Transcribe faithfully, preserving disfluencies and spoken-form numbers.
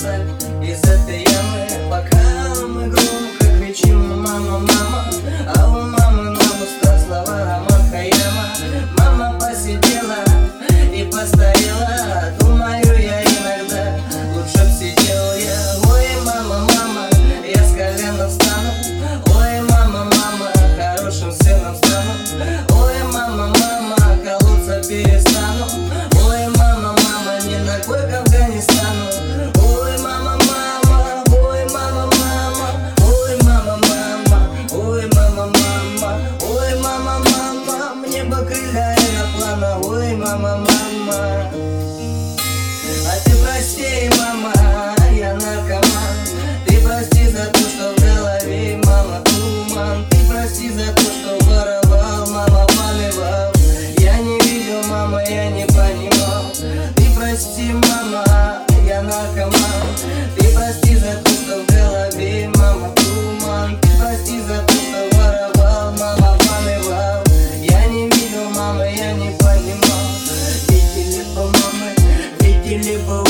спасать из этой ямы. Пока мы громко кричим «мама, мама», а у мамы на устах слова аромат Хаяма. Мама посидела и постарела, думаю я иногда, лучше б сидел я. Ой, мама, мама, я с колена встану. Ой, мама, мама, хорошим сыном стану. Ой, мама, мама, колоться перестану. Ой, мама, мама, не ногой к Афганистану. Ой, мама, мама, ой, мама, мама, ой, мама, мама, ой, мама, мама, ой, мама, мама, мне бы крылья и аэроплана. Ой, мама, мама, а ты прости, мама, я наркоман. Ты прости за то, что в голове, мама, туман. Ты прости за то, что воровал, мама, поливал. Я не видел, мама, я не понимал. Ты прости, мама, я наркоман. Ты прости за то, что в голове, мама, туман. Ты прости за то, что воровал, мама, поливал. Я не видел, мама, я не понимал. Видели бы, мамы, видели бы